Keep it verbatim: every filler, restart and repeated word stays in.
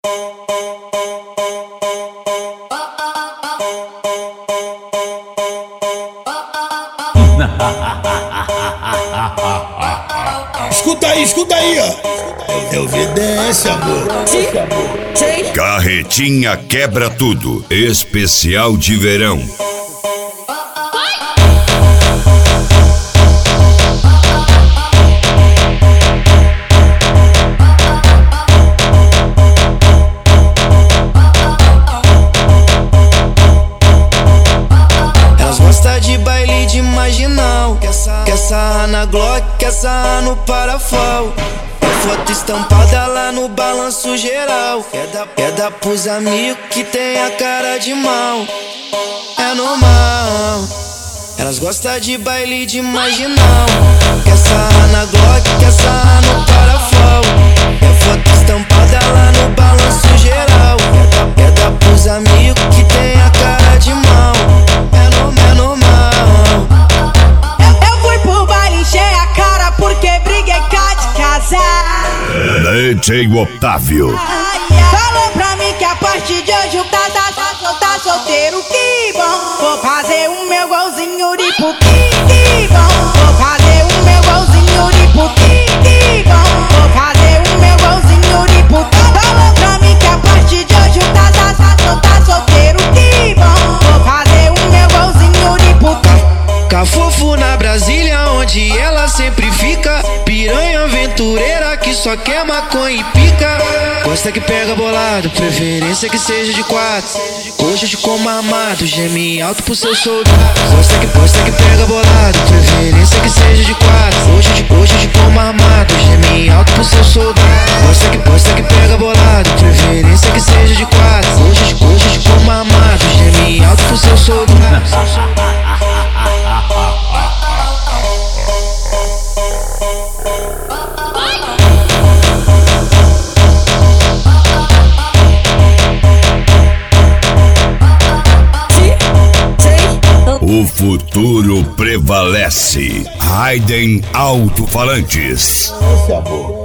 Escuta aí, escuta aí, ó. É o V D S, amor. Carretinha quebra tudo. Especial de verão. Elas gostam de baile de marginal. Quer sarrar na Glock, quer sarrar no Parafal. Foto estampada lá no balanço geral. Quer dar, quer dar pros amigos que tem a cara de mal. É normal. Elas gostam de baile de marginal. Quer sarrar na Glock, quer sarrar no Parafal. Quer foto estampada lá no balanço geral. Quer dar, quer dar pros amigos que tem a cara de mal. É normal, é normal. Eu, eu fui pro baile encher a cara porque briguei cá de casa. D J Otávio. Falou pra mim que a partir de hoje o tá, tá, tá, tá solteiro, que bom. Vou fazer o meu golzinho de puki, que bom. Vou fazer o meu golzinho de puki, que bom. Vou fazer o meu golzinho de puki. Falou pra mim que a partir de hoje o tá, tá, tá, tá solteiro, que bom. Vou fazer o meu golzinho de puki. Cafofo na Brasília, onde ela sempre fica. Piranha aventureira que só quer maconha e pica. Gosta que pega bolado, preferência que seja de quatro. Coxa de como armado, geme alto pro seu soldado. Gosta que, gosta que pega bolado, preferência que seja de quatro. Coxa de, coxa de como armado, geme alto pro seu soldado. Gosta que, gosta que pega bolado, preferência que seja de quatro. Coxa de, coxa de como armado, geme alto pro seu soldado. O futuro prevalece. Raiden Alto-Falantes. Esse amor.